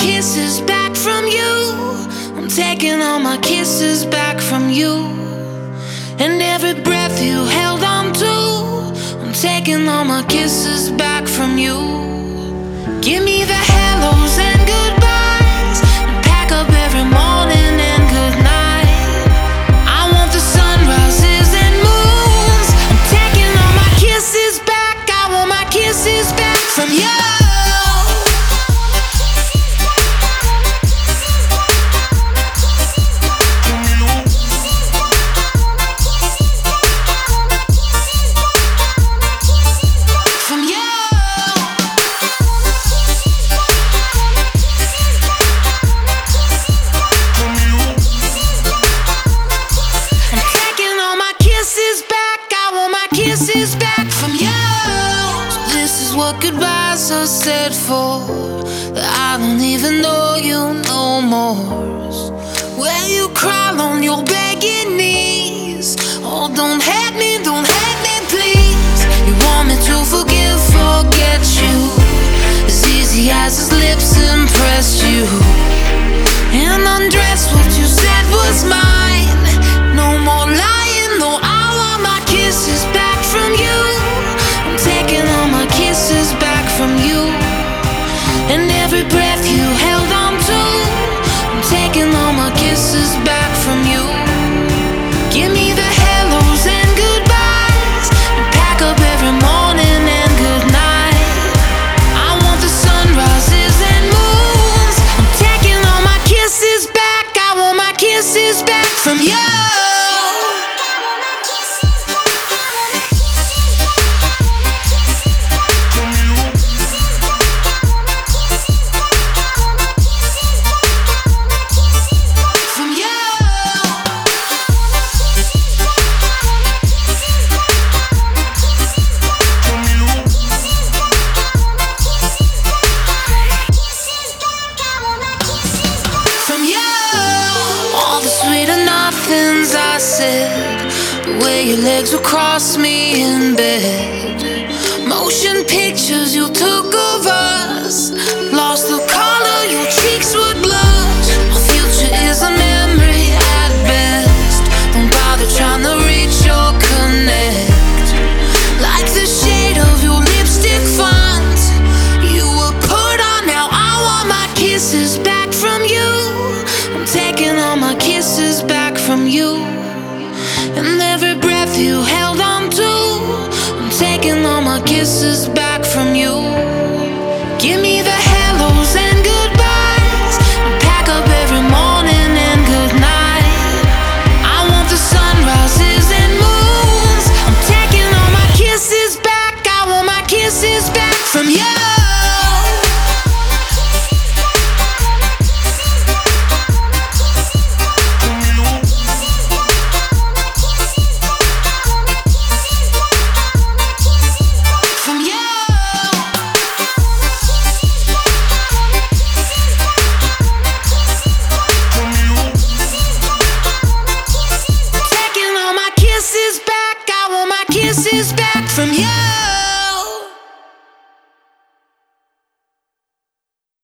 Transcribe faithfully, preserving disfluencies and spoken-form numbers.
kisses back from you. I'm taking all my kisses back from you. And every breath you held on to, I'm taking all my kisses back from you. Give me the hellos and goodbyes, and pack up every morning and good night. I want the sunrises and moons. I'm taking all my kisses back. I want my kisses back from you. Kisses back from you. So this is what goodbyes are said for, that I don't even know you no more. Where you crawl on your begging knees. Oh, don't hate me, don't hate me, please. You want me to forgive, forget you, as easy as his lips impressed you, and undress what you said was mine. No more lying, no, I want my kisses back from you. I'm taking all my kisses back from you. And every breath you held on to, I'm taking all my kisses back from you. Give me the hellos and goodbyes, and pack up every morning and good night. I want the sunrises and moons. I'm taking all my kisses back. I want my kisses back from you. Things I said, the way your legs would cross me in bed, motion pictures you took